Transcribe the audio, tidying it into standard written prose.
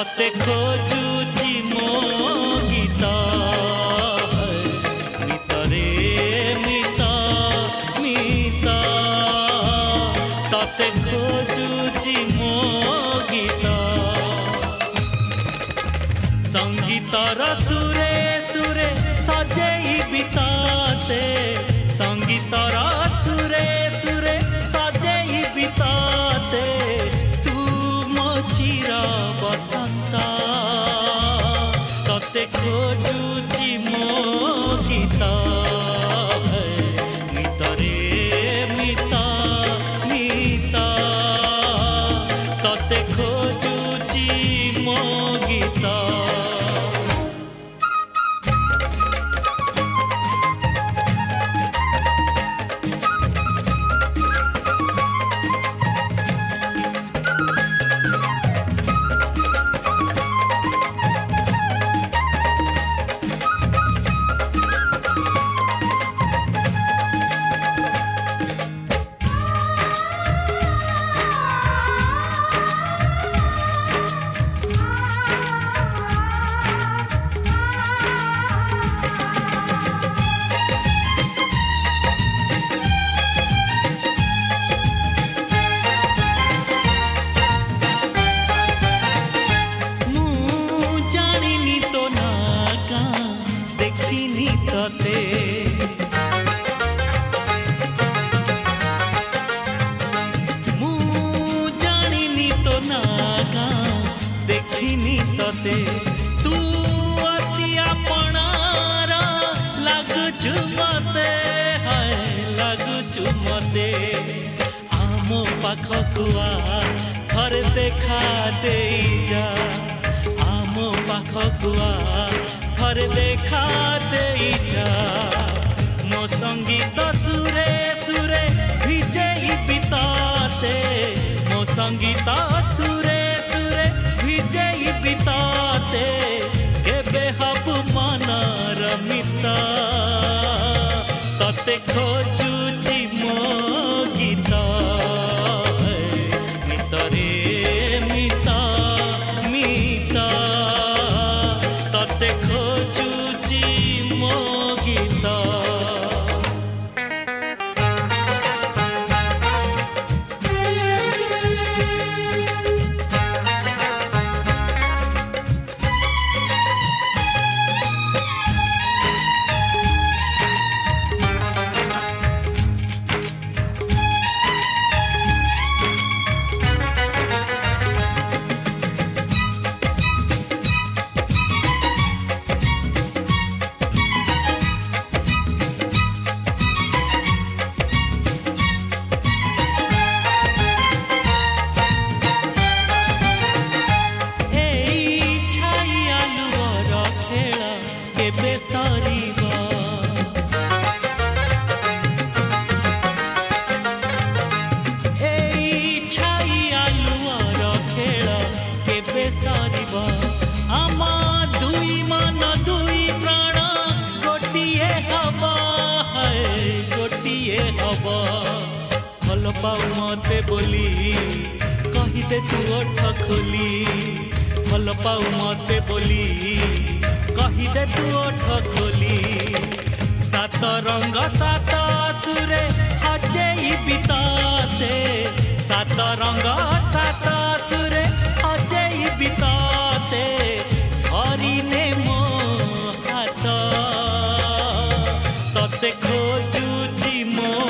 तते खोजुची मो गीत मितरे मिता मिता तते खोजुची मो गीत संगीतर सुरे सुरे सजेई बिताते संगीतर सुरे सुरे सजेई बिताते तू मो चिर बसंत तते खोजुची मो गीत मितरे मिता मिता तते खोजुची मो गीत देखिनी तते तू अति अपनार लगुचु मते हाय लगुचु मते आम पाखकु आ थरे देखा दे जा आम पाखकु आ थरे देखा दे जा मो संगीत सुरे सुरे भिजेई बिताते मो संगीत सुरे सुरे भिजेई बिताते केबे हबु मनार मिता तते खोजुची मो गीत मितरे मिता मिता तते खोजुची मो गीत केबे सरीबा एई छाई आलुआर खेल केबे सरीबा आमा दुई मन दुई प्राण गोटिए हबा है गोटिए हबा भल पाऊ मते बोली कहिदे तू ओठ खोली भल पाऊ मते बोली कहिदे तू ओठ खोली सात रंग सात सुरे हजेई बिताते सात रंग सात सुरे हजेई बिताते हरिने मो हाथ तते खोजुची मो